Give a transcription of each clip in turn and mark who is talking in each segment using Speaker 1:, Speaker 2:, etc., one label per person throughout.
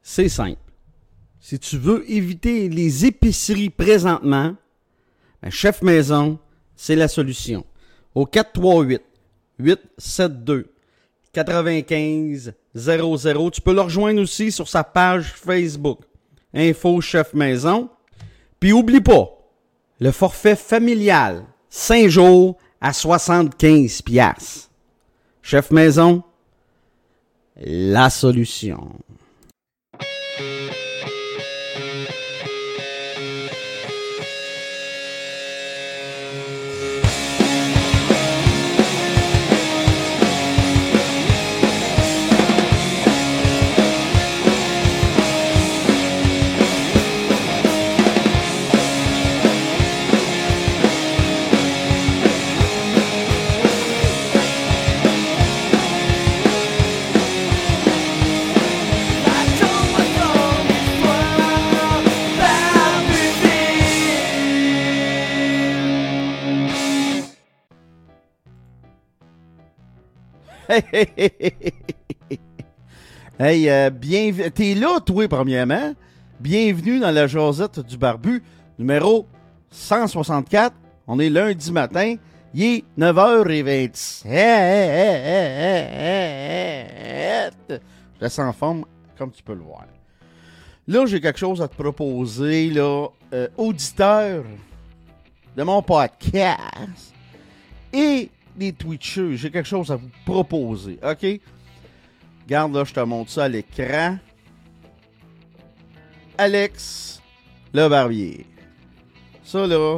Speaker 1: C'est simple. Si tu veux éviter les épiceries présentement, ben Chef Maison, c'est la solution. Au 438-872-9500. Tu peux le rejoindre aussi sur sa page Facebook. Info Chef Maison. Puis oublie pas, le forfait familial, 5 jours à 75 $. Chef Maison, la solution. Hey, t'es là, toi, premièrement. Bienvenue dans la Josette du Barbu, numéro 164. On est lundi matin. Il est 9h27. Je reste en forme, comme tu peux le voir. Là, j'ai quelque chose à te proposer, là. Auditeur de mon podcast et des Twitchers, j'ai quelque chose à vous proposer, OK? Regarde, là, je te montre ça à l'écran. Alex le Barbier. Ça, là,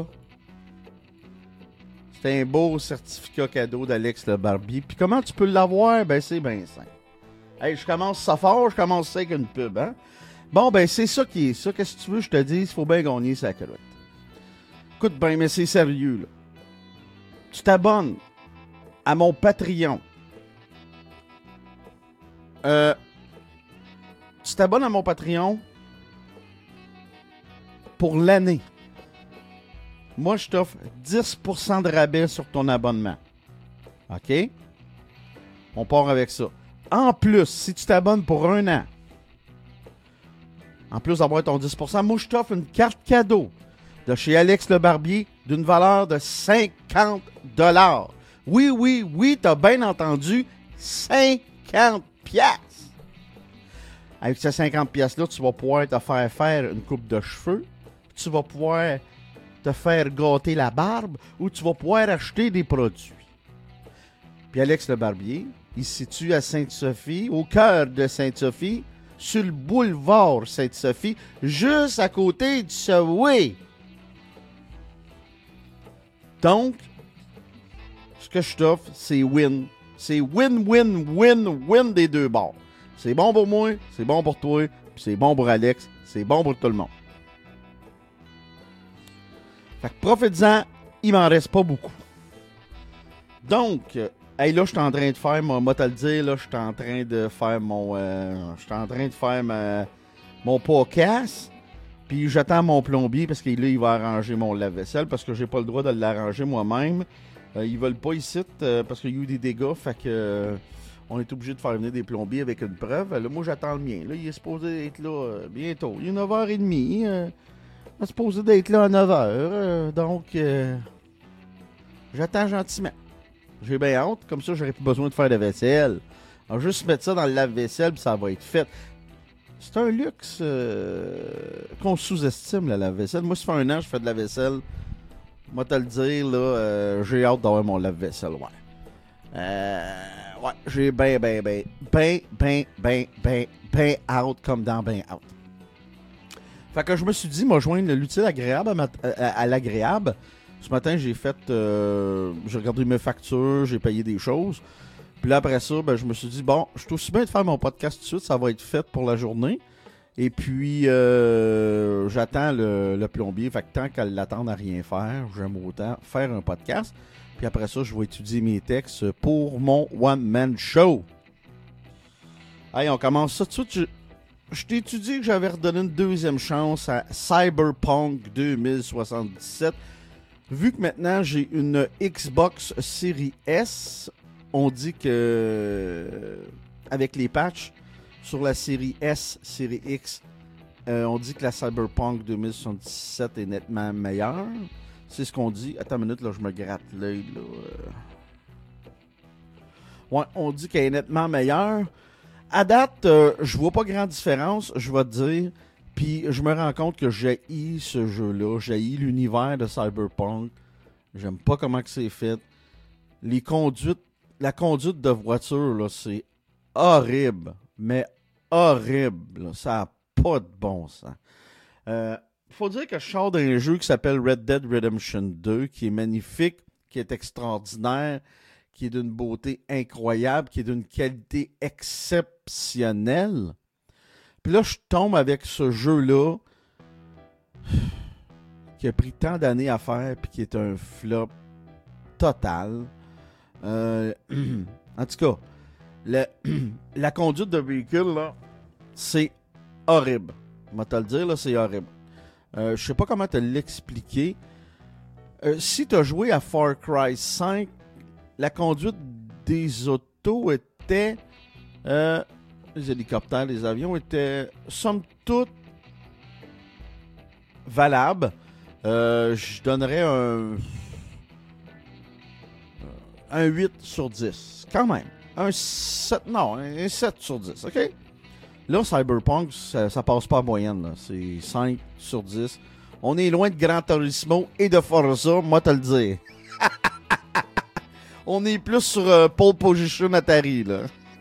Speaker 1: c'est un beau certificat cadeau d'Alex le Barbier. Puis comment tu peux l'avoir? Ben, c'est bien simple. Hey, je commence ça fort, je commence ça avec une pub, hein? Bon, ben, c'est ça qui est ça. Qu'est-ce que tu veux, je te dis, il faut bien gagner sa crotte. Écoute bien, mais c'est sérieux, là. Tu t'abonnes à mon Patreon. Tu t'abonnes à mon Patreon pour l'année. Moi, je t'offre 10% de rabais sur ton abonnement. OK? On part avec ça. En plus, si tu t'abonnes pour un an, en plus d'avoir ton 10%, moi, je t'offre une carte cadeau de chez Alex le Barbier d'une valeur de 50 $. Oui, t'as bien entendu, 50 $. Avec ces 50 $-là, tu vas pouvoir te faire une coupe de cheveux, tu vas pouvoir te faire gâter la barbe ou tu vas pouvoir acheter des produits. Puis Alex le Barbier, il se situe à Sainte-Sophie, au cœur de Sainte-Sophie, sur le boulevard Sainte-Sophie, juste à côté du Subway. Donc, ce que je t'offre, c'est win. C'est win des deux bords. C'est bon pour moi, c'est bon pour toi, puis c'est bon pour Alex, c'est bon pour tout le monde. Fait que profite-en, il m'en reste pas beaucoup. Donc, hey, là, je suis en train de faire, moi te le dire, là, je suis en train de faire mon podcast. Puis j'attends mon plombier parce que là, il va arranger mon lave-vaisselle parce que j'ai pas le droit de l'arranger moi-même. Ils veulent pas ici parce qu'il y a eu des dégâts. Fait que on est obligé de faire venir des plombiers avec une preuve. Là, moi, j'attends le mien. Là, il est supposé être là bientôt. Il est 9h30. Il est supposé d'être là à 9h. Donc, j'attends gentiment. J'ai bien hâte. Comme ça, j'aurais plus besoin de faire de vaisselle. Alors, juste mettre ça dans le lave-vaisselle puis ça va être fait. C'est un luxe qu'on sous-estime, la lave-vaisselle. Moi, ça fait un an que je fais de la vaisselle. Moi, te le dire, là, j'ai hâte d'avoir mon lave-vaisselle, ouais. J'ai ben hâte, comme dans ben hâte. Fait que je me suis dit, moi, joindre l'utile agréable à l'agréable. Ce matin, j'ai regardé mes factures, j'ai payé des choses. Puis là, après ça, ben, je me suis dit, bon, je suis aussi bien de faire mon podcast tout de suite, ça va être fait pour la journée. Et puis, j'attends le plombier. Fait que tant qu'elle l'attend à rien faire, j'aime autant faire un podcast. Puis après ça, je vais étudier mes textes pour mon one-man show. Hey, on commence ça tout de suite. Je t'ai dit que j'avais redonné une deuxième chance à Cyberpunk 2077. Vu que maintenant, j'ai une Xbox Series S, on dit que avec les patchs, Sur la série S, série X, on dit que la Cyberpunk 2077 est nettement meilleure. C'est ce qu'on dit. Attends une minute, là, je me gratte l'œil. Là. Ouais, on dit qu'elle est nettement meilleure. À date, je vois pas grande différence, je vais te dire. Puis je me rends compte que j'haïs ce jeu-là. J'haïs l'univers de Cyberpunk. J'aime pas comment que c'est fait. La conduite de voiture, là, c'est horrible. Mais horrible. Là. Ça n'a pas de bon sens. Faut dire que je sors d'un jeu qui s'appelle Red Dead Redemption 2, qui est magnifique, qui est extraordinaire, qui est d'une beauté incroyable, qui est d'une qualité exceptionnelle. Puis là, je tombe avec ce jeu-là qui a pris tant d'années à faire puis qui est un flop total. En tout cas, la conduite de véhicule, là, c'est horrible. Je vais te le dire, là, c'est horrible. Je sais pas comment te l'expliquer. Si tu as joué à Far Cry 5, la conduite des autos était... les hélicoptères, les avions étaient, somme toute, valables. Je donnerais un 8 sur 10. Quand même. Un 7 sur 10, OK? Là, Cyberpunk, ça passe pas en moyenne. Là. C'est 5 sur 10. On est loin de Gran Turismo et de Forza, moi te le dire. On est plus sur Pole Position Atari, là.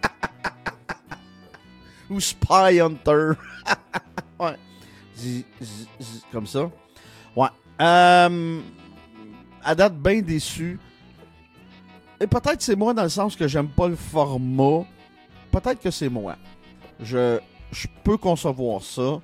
Speaker 1: Ou Spy Hunter. Ouais. Comme ça. Ouais. À date, bien déçu. Et peut-être c'est moi dans le sens que j'aime pas le format. Peut-être que c'est moi. Je peux concevoir ça.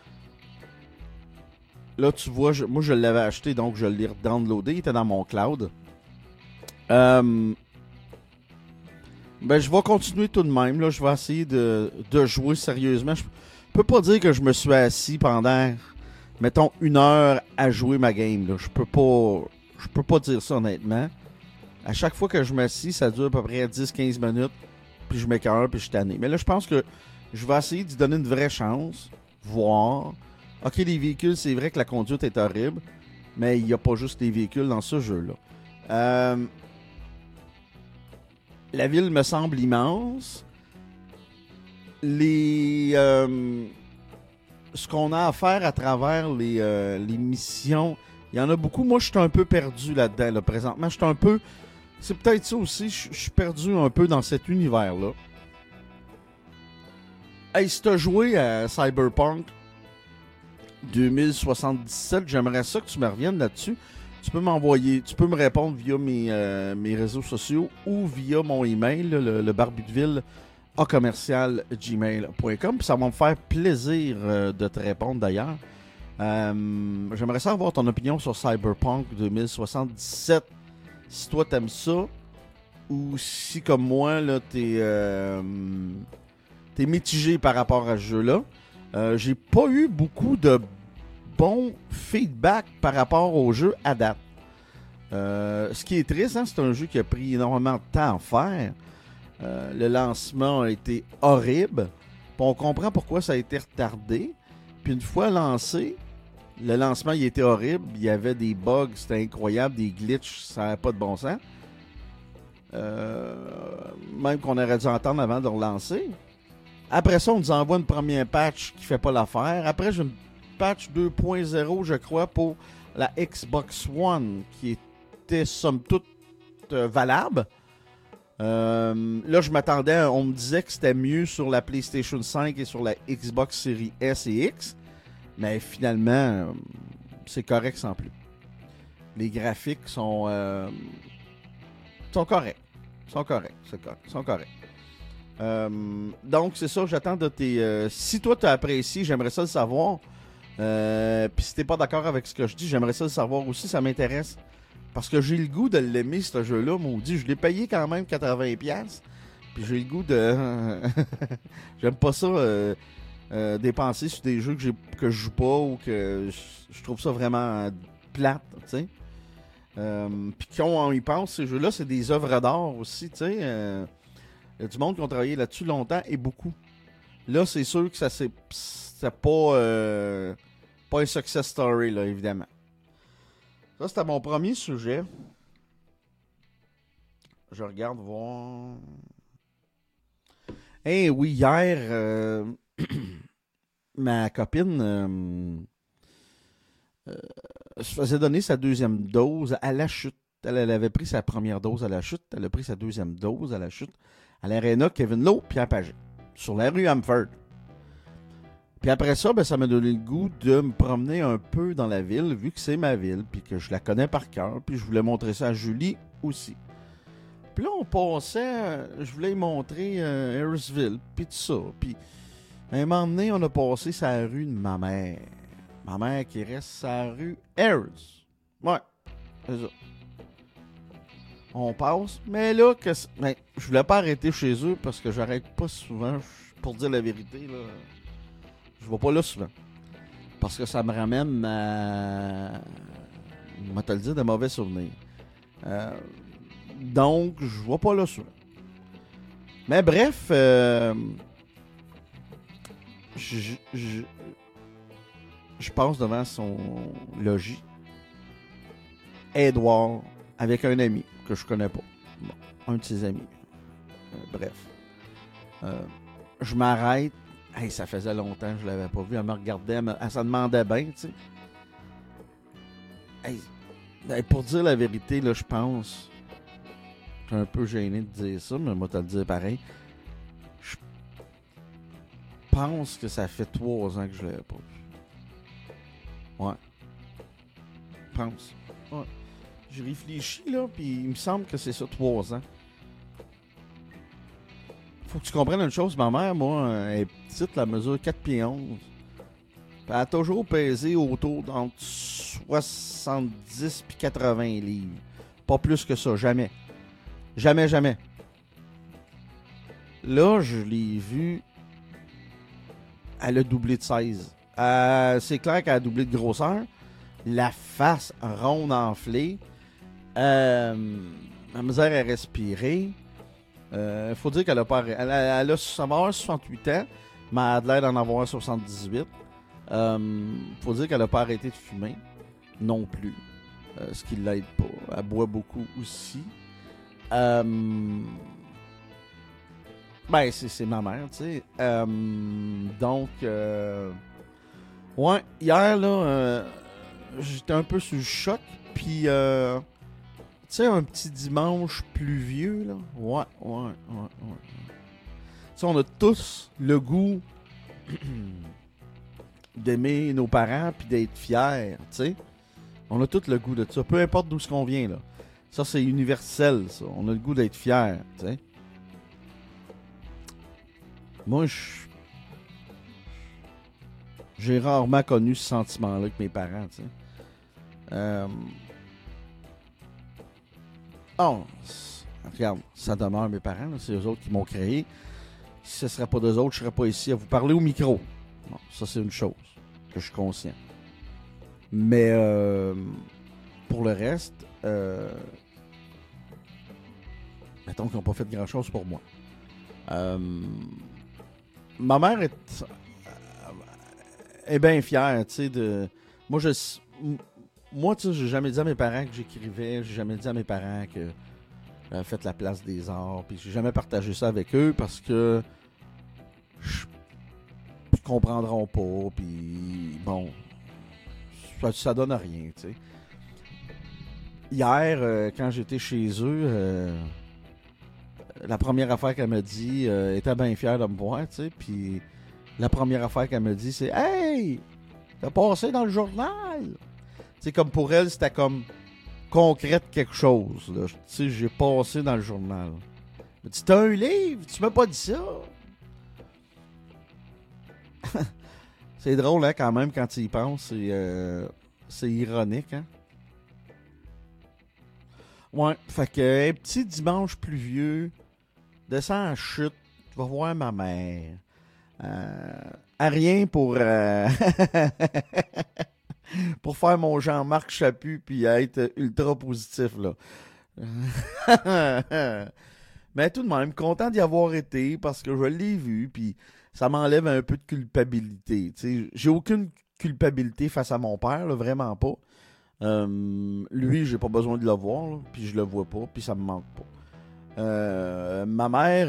Speaker 1: Là, tu vois, moi je l'avais acheté, donc je l'ai downloadé. Il était dans mon cloud. Ben, je vais continuer tout de même. Là. Je vais essayer de jouer sérieusement. Je peux pas dire que je me suis assis pendant, mettons, 1 heure à jouer ma game. Là. Je peux pas dire ça honnêtement. À chaque fois que je m'assis, ça dure à peu près 10-15 minutes. Puis je m'écœure, puis je suis tanné. Mais là, je pense que je vais essayer d'y donner une vraie chance. Voir. OK, les véhicules, c'est vrai que la conduite est horrible. Mais il n'y a pas juste les véhicules dans ce jeu-là. La ville me semble immense. Ce qu'on a à faire à travers les missions, il y en a beaucoup. Moi, je suis un peu perdu là-dedans. Là, présentement, je suis un peu... C'est peut-être ça aussi. Je suis perdu un peu dans cet univers-là. Hey, si tu as joué à Cyberpunk 2077, j'aimerais ça que tu me reviennes là-dessus. Tu peux me répondre via mes réseaux sociaux ou via mon email, le barbudeville @gmail.com. Puis ça va me faire plaisir de te répondre d'ailleurs. J'aimerais savoir ton opinion sur Cyberpunk 2077. Si toi t'aimes ça, ou si comme moi, là, t'es mitigé par rapport à ce jeu-là. J'ai pas eu beaucoup de bon feedback par rapport au jeu à date. Ce qui est triste, hein, c'est un jeu qui a pris énormément de temps à faire. Le lancement a été horrible. Puis on comprend pourquoi ça a été retardé. Puis une fois lancé, le lancement il était horrible. Il y avait des bugs, c'était incroyable, des glitches, ça n'avait pas de bon sens. Même qu'on aurait dû entendre avant de relancer. Après ça, on nous envoie une première patch qui fait pas l'affaire. Après, j'ai une patch 2.0, je crois, pour la Xbox One, qui était somme toute valable. Là, je m'attendais, on me disait que c'était mieux sur la PlayStation 5 et sur la Xbox Series S et X. Mais finalement, c'est correct sans plus. Les graphiques sont corrects. Sont corrects. Donc, c'est ça, j'attends de tes... si toi, tu as apprécié, j'aimerais ça le savoir. Puis si t'es pas d'accord avec ce que je dis, j'aimerais ça le savoir aussi, ça m'intéresse. Parce que j'ai le goût de l'aimer, ce jeu-là, maudit. Je l'ai payé quand même 80$. Puis j'ai le goût de... J'aime pas ça, dépenser sur des jeux que je joue pas ou que je trouve ça vraiment plate, tu sais. Puis quand on y pense, ces jeux-là, c'est des œuvres d'art aussi, tu sais. Il y a du monde qui ont travaillé là-dessus longtemps et beaucoup. Là, c'est sûr que c'était pas un success story, là, évidemment. Ça, c'était mon premier sujet. Je regarde voir. Eh oui, hier, ma copine se faisait donner sa deuxième dose à la chute. Elle avait pris sa première dose à la chute. Elle a pris sa deuxième dose à la chute à l'Arena Kevin Lowe, Pierre Pagé, sur la rue Hamford. Puis après ça, ça m'a donné le goût de me promener un peu dans la ville, vu que c'est ma ville, puis que je la connais par cœur, puis je voulais montrer ça à Julie aussi. Puis là, on passait, je voulais lui montrer Harrisville, puis tout ça. Puis à un moment donné, on a passé sa rue de ma mère. Ma mère qui reste sa rue Harris. Ouais, c'est ça. On passe, mais là, je voulais pas arrêter chez eux parce que j'arrête pas souvent, pour dire la vérité, là. Je vais pas là souvent. Parce que ça me ramène à... Je vais te le dire, de mauvais souvenirs. Donc, je vais pas là souvent. Mais bref, je passe devant son logis. Edouard, avec un ami que je connais pas. Bon, un de ses amis. Bref. Je m'arrête. Hey, ça faisait longtemps que je l'avais pas vu. Elle me regardait, elle se demandait bien, tu sais. Hey, pour dire la vérité, là, je pense... Je suis un peu gêné de dire ça, mais moi, te le dire pareil. Je pense que ça fait 3 ans que je l'avais pas vu. Ouais. Je pense. Ouais. J'ai réfléchi, là, puis il me semble que c'est ça, 3 ans. Faut que tu comprennes une chose, ma mère, moi, elle est petite, la mesure 4 pieds 11. Elle a toujours pesé autour d'entre 70 et 80 livres. Pas plus que ça, jamais. Jamais, jamais. Là, je l'ai vue. Elle a doublé de 16. C'est clair qu'elle a doublé de grosseur. La face ronde enflée. La misère à respirer. Faut dire qu'elle a pas. Elle va avoir 68 ans, mais elle a l'air d'en avoir 78. Faut dire qu'elle a pas arrêté de fumer. Non plus. Ce qui l'aide pas. Elle boit beaucoup aussi. C'est ma mère, tu sais. Donc, ouais, hier, là, j'étais un peu sous le choc. Puis, tu sais, un petit dimanche pluvieux, là. Ouais. Tu sais, on a tous le goût d'aimer nos parents puis d'être fiers, tu sais. On a tous le goût de ça, peu importe d'où ce qu'on vient, là. Ça, c'est universel, ça. On a le goût d'être fier, tu sais. Moi, j'ai rarement connu ce sentiment-là avec mes parents, tu sais. Regarde, ça demeure mes parents, là, c'est eux autres qui m'ont créé. Si ce ne serait pas d'eux autres, je ne serais pas ici à vous parler au micro. Bon, ça, c'est une chose que je suis conscient. Mais pour le reste, mettons qu'ils n'ont pas fait grand-chose pour moi. Ma mère est bien fière, tu sais, de... Moi, tu sais, j'ai jamais dit à mes parents que j'écrivais, j'ai jamais dit à mes parents que j'avais fait la place des arts, puis j'ai jamais partagé ça avec eux parce que ils comprendront pas, puis bon, ça donne à rien, tu sais. Hier, quand j'étais chez eux, la première affaire qu'elle m'a dit, elle était bien fière de me voir, tu sais, puis la première affaire qu'elle m'a dit, c'est « Hey, t'as passé dans le journal! » Tu sais, comme pour elle, c'était comme concrète quelque chose, là. Tu sais, j'ai passé dans le journal. Elle m'a dit « T'as un livre? Tu m'as pas dit ça? » C'est drôle, hein, quand même, quand tu y penses, c'est ironique, hein. Ouais, fait que un petit dimanche pluvieux, descends en chute, tu vas voir ma mère. À rien pour pour faire mon Jean-Marc Chaput puis être ultra positif, là. Mais tout de même, content d'y avoir été parce que je l'ai vu, puis ça m'enlève un peu de culpabilité. T'sais. J'ai aucune culpabilité face à mon père, là, vraiment pas. Lui, j'ai pas besoin de le voir, là, puis je le vois pas, puis ça me manque pas. Ma mère,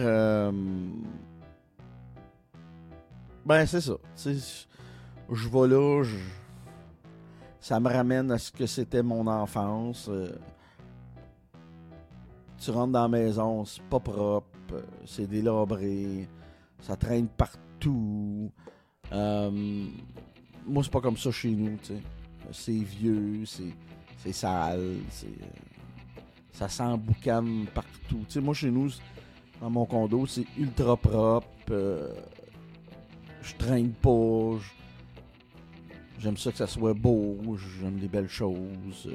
Speaker 1: ben c'est ça. Je vais là, ça me ramène à ce que c'était mon enfance. Tu rentres dans la maison, c'est pas propre, c'est délabré, ça traîne partout. Moi, c'est pas comme ça chez nous, tu sais. C'est vieux, c'est sale, ça sent boucan partout. Tu sais, moi, chez nous, dans mon condo, c'est ultra propre. Je traîne pas. J'aime ça que ça soit beau. J'aime les belles choses.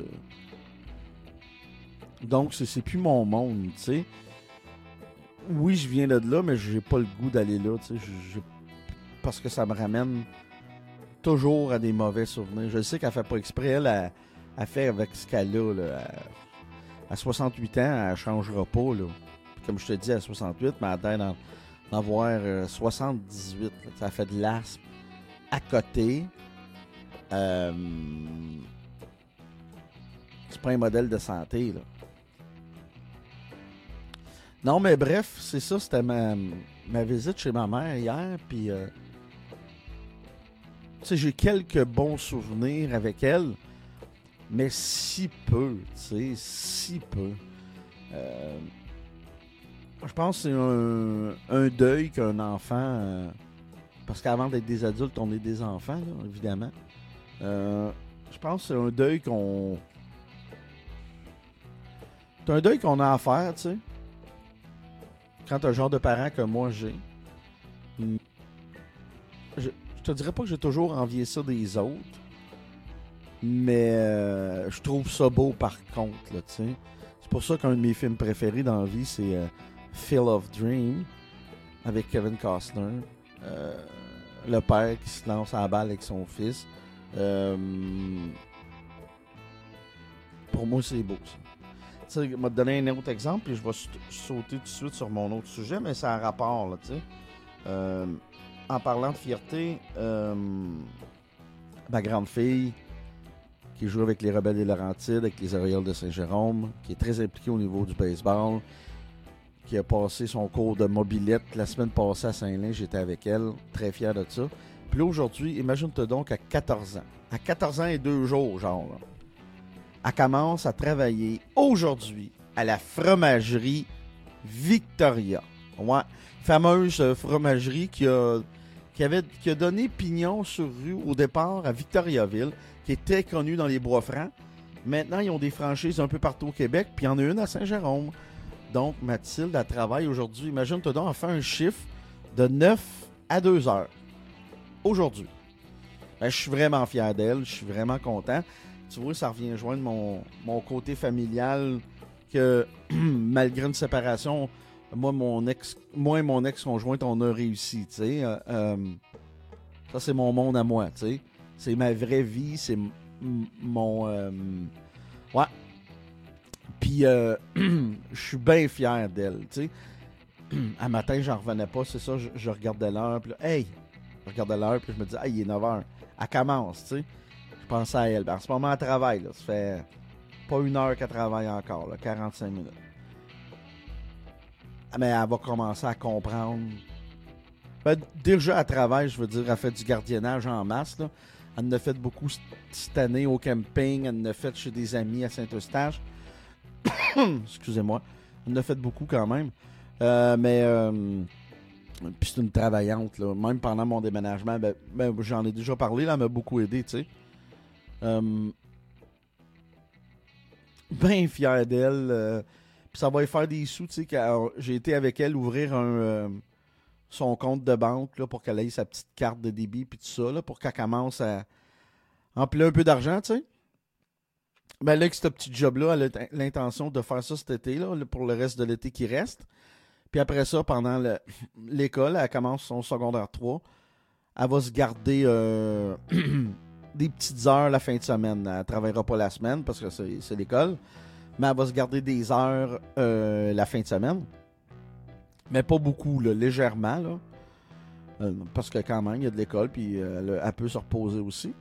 Speaker 1: Donc, c'est plus mon monde, tu sais. Oui, je viens de là, mais j'ai pas le goût d'aller là, tu sais. Parce que ça me ramène toujours à des mauvais souvenirs. Je sais qu'elle fait pas exprès. Elle fait avec ce qu'elle a, là. À 68 ans, elle changera pas, là. Puis comme je te dis, à 68, mais elle a l'air d'en avoir 78. Là. Ça fait de l'asthme à côté. C'est pas un modèle de santé, là. Non, mais bref, c'est ça. C'était ma visite chez ma mère hier. Puis, tu sais, j'ai quelques bons souvenirs avec elle. Mais si peu, tu sais, si peu. Je pense que c'est un deuil qu'un enfant... parce qu'avant d'être des adultes, on est des enfants, là, évidemment. Je pense que c'est un deuil qu'on... C'est un deuil qu'on a à faire, tu sais. Quand t'as le genre de parents que moi j'ai. Je te dirais pas que j'ai toujours envié ça des autres. Mais je trouve ça beau par contre, là, tu sais. C'est pour ça qu'un de mes films préférés dans la vie, c'est Field of Dream avec Kevin Costner. Le père qui se lance à la balle avec son fils. Pour moi, c'est beau, ça. Tu sais, je vais te donner un autre exemple, puis je vais sauter tout de suite sur mon autre sujet, mais c'est un rapport, là, tu sais. En parlant de fierté, ma grande fille, qui joue avec les Rebelles des Laurentides, avec les Orioles de Saint-Jérôme, qui est très impliquée au niveau du baseball, qui a passé son cours de mobilette la semaine passée à Saint-Lin, j'étais avec elle, très fier de ça. Puis là, aujourd'hui, imagine-toi donc à 14 ans. À 14 ans et 2 jours, genre, là. Elle commence à travailler aujourd'hui à la fromagerie Victoria. Ouais, fameuse fromagerie qui a donné pignon sur rue au départ à Victoriaville, qui est très connue dans les Bois-Francs. Maintenant, ils ont des franchises un peu partout au Québec, puis il y en a une à Saint-Jérôme. Donc, Mathilde, elle travaille aujourd'hui. Imagine-toi donc, elle fait un chiffre de 9 à 2 heures. Aujourd'hui. Ben, je suis vraiment fier d'elle, je suis vraiment content. Tu vois, ça revient joindre mon côté familial que, malgré une séparation, moi et mon ex-conjointe, on a réussi, tu sais. Ça, c'est mon monde à moi, tu sais. C'est ma vraie vie, c'est mon... ouais. Puis, je suis bien fier d'elle, tu sais. Un matin, j'en revenais pas, c'est ça, je regardais l'heure, puis là, hey! Je regardais l'heure, puis je me disais, il est 9h. Elle commence, tu sais. Je pensais à elle. Ben, en ce moment, elle travaille, là. Ça fait pas 1 heure qu'elle travaille encore, là, 45 minutes. Mais elle va commencer à comprendre. Ben, déjà, elle travaille, je veux dire, elle fait du gardiennage en masse, là. Elle en a fait beaucoup cette année au camping. Elle en a fait chez des amis à Saint-Eustache. Excusez-moi. Elle en a fait beaucoup quand même. Puis c'est une travaillante, là. Même pendant mon déménagement, ben, j'en ai déjà parlé, là, elle m'a beaucoup aidé, tu sais. Bien fier d'elle. Puis ça va lui faire des sous, tu sais. J'ai été avec elle ouvrir son compte de banque là, pour qu'elle ait sa petite carte de débit puis tout ça, là, pour qu'elle commence à empiler un peu d'argent, tu sais. Ben là, avec ce petit job-là, elle a l'intention de faire ça cet été, là, pour le reste de l'été qui reste. Puis après ça, pendant l'école, elle commence son secondaire 3. Elle va se garder des petites heures la fin de semaine. Elle ne travaillera pas la semaine parce que c'est l'école. Mais elle va se garder des heures la fin de semaine. Mais pas beaucoup, là, légèrement. Là. Parce que quand même, il y a de l'école, puis elle peut se reposer aussi.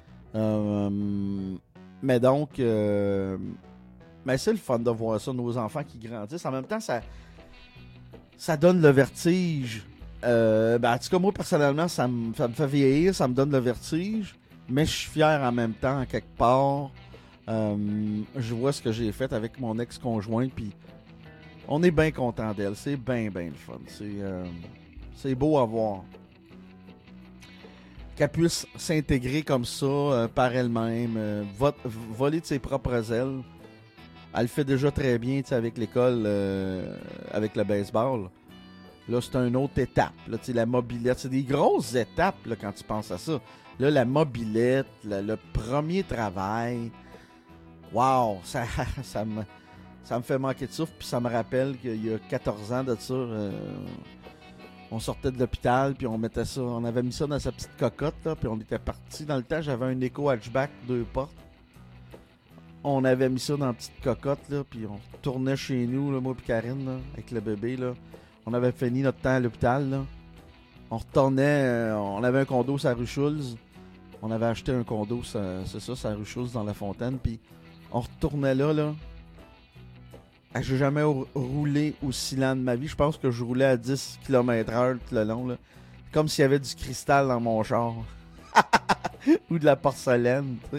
Speaker 1: Mais donc, mais c'est le fun de voir ça, nos enfants qui grandissent. En même temps, ça donne le vertige. En tout cas, moi, personnellement, ça me fait vieillir, ça me donne le vertige. Mais je suis fier en même temps, quelque part. Je vois ce que j'ai fait avec mon ex-conjointe, puis on est bien content d'elle. C'est bien, bien le fun. C'est beau à voir. Qu'elle puisse s'intégrer comme ça, par elle-même, voler de ses propres ailes. Elle le fait déjà très bien avec l'école, avec le baseball. Là, c'est une autre étape. Là, la mobilette, c'est des grosses étapes là, quand tu penses à ça. Là, la mobilette, le premier travail. Wow! Ça me fait manquer de souffle. Puis ça me rappelle qu'il y a 14 ans de ça, on sortait de l'hôpital, puis on mettait ça, on avait mis ça dans sa petite cocotte, là, puis on était parti. Dans le temps, j'avais un Eco hatchback, 2 portes. On avait mis ça dans la petite cocotte, là, puis on tournait chez nous, là, moi et Karine, là, avec le bébé. Là. On avait fini notre temps à l'hôpital. Là. On retournait, on avait un condo sur la rue Schulz. On avait acheté un condo, c'est ça, sur la rue Schulz, dans La Fontaine. Puis on retournait là. J'ai jamais roulé aussi lent de ma vie. Je pense que je roulais à 10 km/h tout le long. Là. Comme s'il y avait du cristal dans mon char. Ou de la porcelaine, tu sais.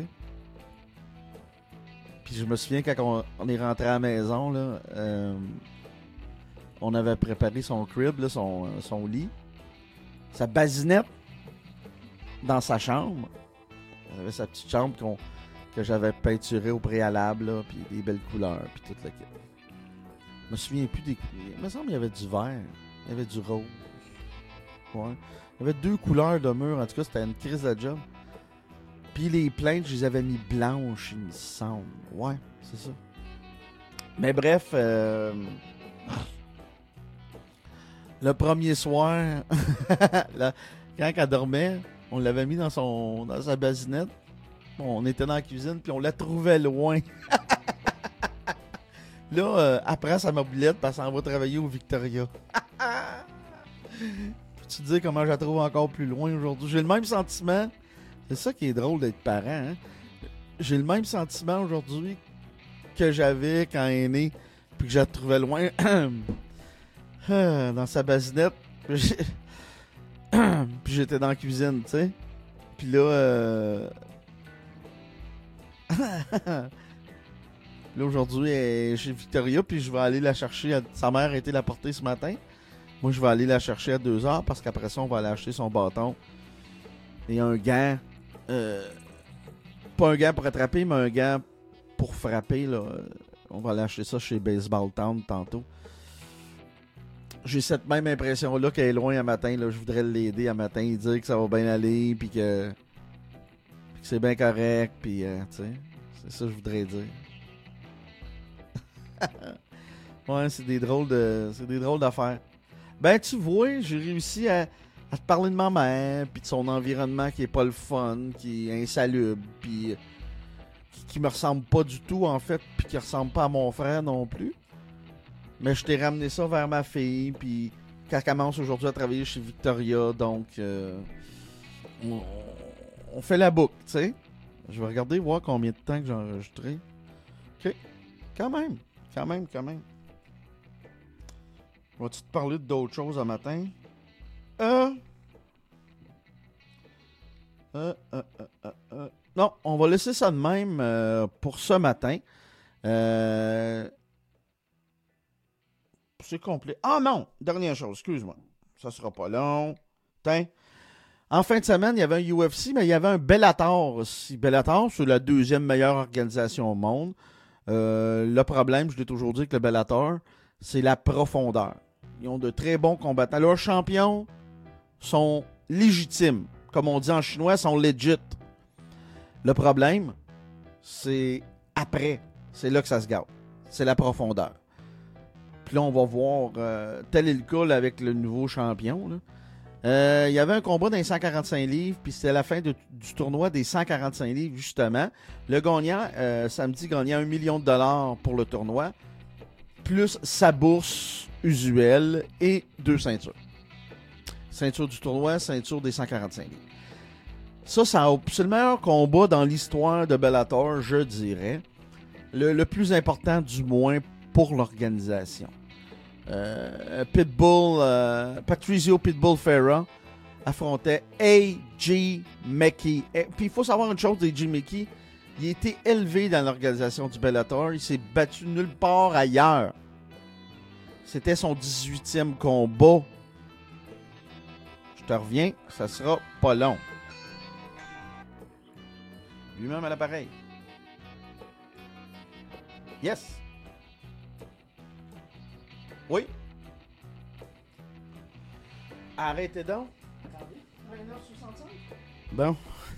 Speaker 1: Puis je me souviens quand on est rentré à la maison, là, on avait préparé son crib, là, son lit. Sa basinette dans sa chambre. Elle avait sa petite chambre que j'avais peinturée au préalable, là, puis des belles couleurs, puis tout le kit. Je me souviens plus des couleurs. Il me semble qu'il y avait du vert, il y avait du rose. Ouais. Il y avait 2 couleurs de mur, en tout cas, c'était une crise de job. Puis les plaintes, je les avais mis blanches, il me semble. Ouais, c'est ça. Mais bref, le premier soir, là, quand elle dormait, on l'avait mis dans sa basinette. On était dans la cuisine, puis on la trouvait loin. Là, après sa mobilette, elle s'en va travailler au Victoria. Peux-tu te dire comment je la trouve encore plus loin aujourd'hui? J'ai le même sentiment. C'est ça qui est drôle d'être parent. Hein? J'ai le même sentiment aujourd'hui que j'avais quand elle est née, puis que je la trouvais loin dans sa basinette. Puis j'étais dans la cuisine, tu sais. Puis là, là aujourd'hui, elle est chez Victoria, puis je vais aller la chercher. Sa mère a été la porter ce matin. Moi, je vais aller la chercher à 2h parce qu'après ça, on va aller acheter son bâton et un gant. Pas un gant pour attraper, mais un gant pour frapper. Là. On va aller acheter ça chez Baseball Town tantôt. J'ai cette même impression-là qu'elle est loin à matin. Là. Je voudrais l'aider à matin et dire que ça va bien aller, puis que c'est bien correct, puis tu sais, c'est ça que je voudrais dire. Ouais, c'est des drôles d'affaires. Ben, tu vois, j'ai réussi à te parler de ma mère, puis de son environnement qui est pas le fun, qui est insalubre, puis qui me ressemble pas du tout, en fait, puis qui ressemble pas à mon frère non plus. Mais je t'ai ramené ça vers ma fille, puis qu'elle commence aujourd'hui à travailler chez Victoria, donc on fait la boucle, tu sais. Je vais regarder, voir combien de temps que j'ai enregistré. OK. Quand même. Vas-tu te parler d'autres choses un matin? Non, on va laisser ça de même pour ce matin. C'est complet. Ah non! Dernière chose, excuse-moi. Ça sera pas long. Tiens. En fin de semaine, il y avait un UFC, mais il y avait un Bellator aussi. Bellator, c'est la 2e meilleure organisation au monde. Le problème, je l'ai toujours dit avec le Bellator, c'est la profondeur. Ils ont de très bons combattants. Leurs champions sont légitimes. Comme on dit en chinois, ils sont legit. Le problème, c'est après. C'est là que ça se gâte. C'est la profondeur. Puis là, on va voir, tel est le cas là, avec le nouveau champion. Il y avait un combat dans les 145 livres, puis c'était la fin du tournoi des 145 livres, justement. Le gagnant, samedi, gagnait $1 million pour le tournoi, plus sa bourse usuelle et 2 ceintures. Ceinture du tournoi, ceinture des 145 livres. Ça c'est le meilleur combat dans l'histoire de Bellator, je dirais. Le plus important, du moins, pour l'organisation. Patrizio Pitbull Ferra affrontait A.J. Mickey. Puis il faut savoir une chose d'A.J. Mickey, il a été élevé dans l'organisation du Bellator, il s'est battu nulle part ailleurs. C'était son 18e combat. Je te reviens, ça sera pas long. Lui-même à l'appareil. Yes. Oui. Arrêtez donc. Attendez, 1h65. Bon.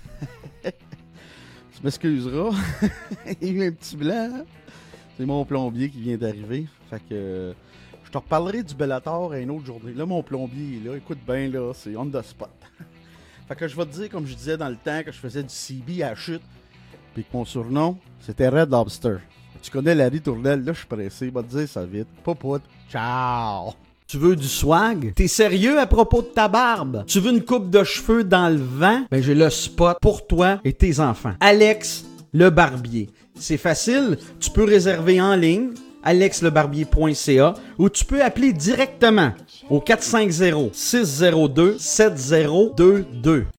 Speaker 1: Tu m'excuseras. Il y a eu un petit blanc. Hein? C'est mon plombier qui vient d'arriver. Fait que je te reparlerai du Bellator à une autre journée. Là, mon plombier est là. Écoute bien, là, c'est on the spot. Fait que je vais te dire, comme je disais dans le temps que je faisais du CB à la chute, puis que mon surnom, c'était Red Lobster. Tu connais Larry Tournelle, là, je suis pressé. Va te dire ça vite. Popote. Ciao!
Speaker 2: Tu veux du swag? T'es sérieux à propos de ta barbe? Tu veux une coupe de cheveux dans le vent? Ben, j'ai le spot pour toi et tes enfants. Alex le Barbier. C'est facile. Tu peux réserver en ligne, alexlebarbier.ca, ou tu peux appeler directement au 450-602-7022.